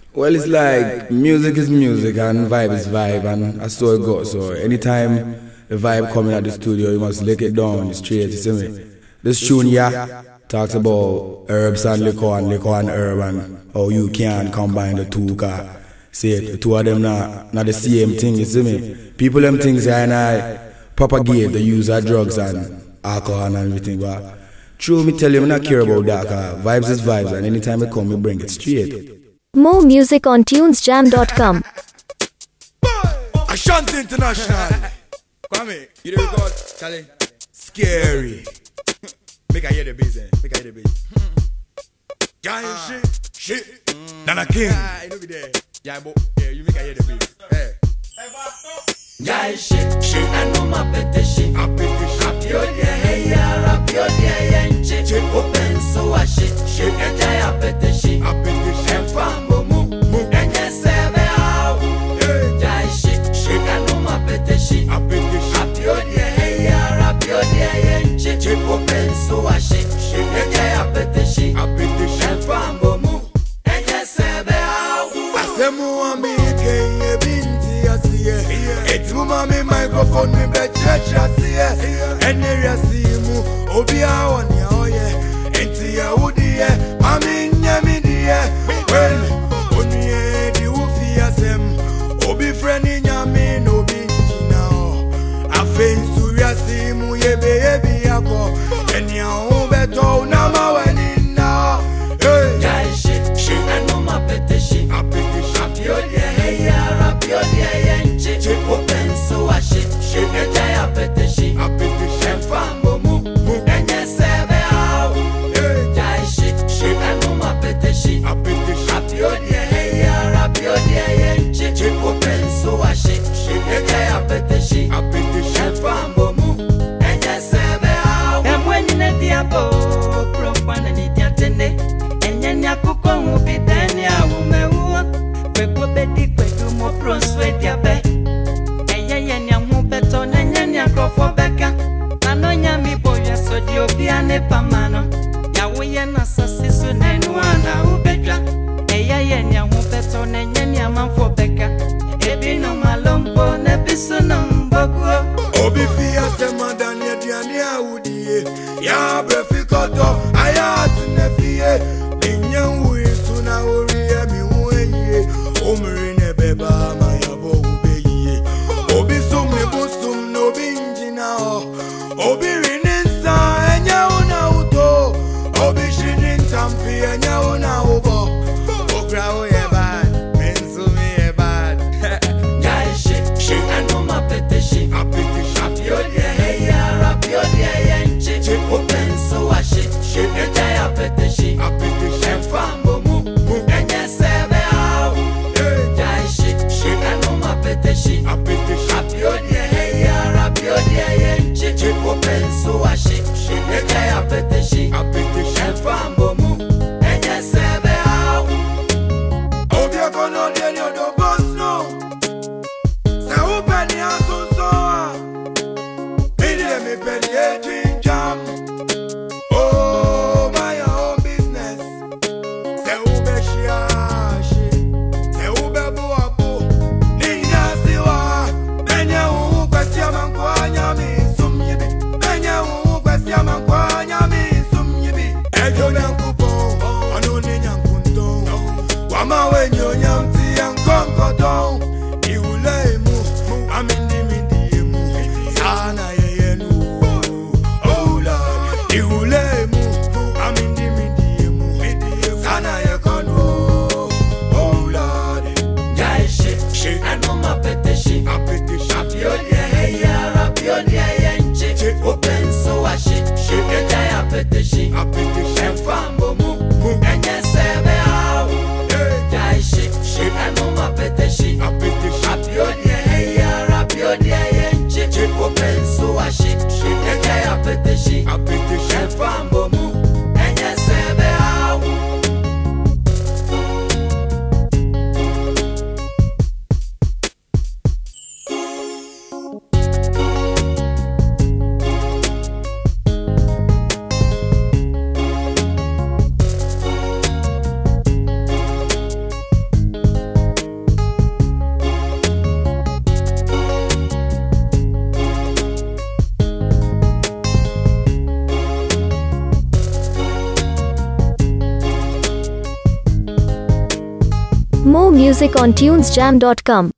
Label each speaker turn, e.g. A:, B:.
A: Well, it's like music is music and vibe is vibe, and that's so it goes. So anytime the vibe coming at the studio, you must lick it down straight. You see me? This tune, yeah, talks about herbs and liquor and herb and how you can combine the two. Cause see it, the two of them not the same thing. You see me? People them things and I propagate the use of drugs and alcohol and everything, but true, me tell you, I not care about that. Vibes is vibes, and anytime it come, we bring it straight.
B: More music on tunesjam.com.
A: Ashanti International. Come here, you the record, Charlie. Scary. Make I hear the bass, make I hear the bass. Giant shit. Nana King. You know be there. Yeah, you make I hear the bass. Hey.
C: Giant shit, I know my petty shit. Apio de heya, apio de yenche. Open so a shit, a giant petty shit. And fambo mu, and yes, giant shit, I know my petty shit. Apio de heya, apio de yenche. Open so a shit, a giant petty shit. And fambo mu, and yes,
A: Asemu amike binti asiye. Eti mumami microphone mi be checha siye. Ene simu obi awoni oye. Enti ya udiye mami nyami diye. Well, onye di ufi asem. Obi friendly nyami no bintina o. Afe insuria simu yebe yako. Eni ya ubeto unama weni na.
C: Giant shit, I know my petty shit. Apio de heya, apio de yenche. Open so a shit, a giant petty shit. And fambo mu, and yes, giant shit, I know my petty shit. Apio de heya, apio de yenche. Open so a shit, a giant petty shit. And fambo mu, and yes, and when you let the abo, profane and idiotene. Kuko mubi deni a umeua Kweko bedi kwedu mo proswe diabe Eye nya mubeto nenye nya krofo beka Ano nya mi boya so di obiane pamano Ya uye na sasisu nenu ana ubedra Eye nya mubeto nenye nya manfo beka Ebi no malombo nebisu no mboguo
A: Obi fiya sema danye diani a udiye Ya brefikoto ayati nefiye Nyangu isuna uriye mi uenye Umri nebeba mayabo ubeye Obi sumni busum no binjina o Obi rininsa enye una uto Obi shinintampi enye una ubo Okra uye bad, mensumi ye bad
C: Giant shit, I know my petty shit. Apio de heya, apio de yenche. Open so a shit, a giant petty shit. And fambo mu, and yes, giant shit, I know my petty shit. Apio de heya, apio de yenche. Open so a shit, a giant petty shit. And fambo mu, and yes,
A: Obi akono deni odo boss no Se upeni asunsoa Mide mi pedi edwin jam Oh, my own business Se ube shiashi Se ube buabu Nina siwa Benye kwesi ya mankwanya mi sumyibi Benye kwesi ya mankwanya mi sumyibi Ejo nyankupo Anu ni nyankunto Wama wenyo nyamti yankonkoto Iule mu Amindi mindi mu Sana yeyenu Oh Lord Iule mu Amindi mindi mu Sana yekonu Oh Lord
C: giant shit, I know my petty shit. Apio de heya, apio de yenche. Open so a shit, a giant petty shit. And fambo mu, and yes, giant shit,
B: More music on tunesjam.com.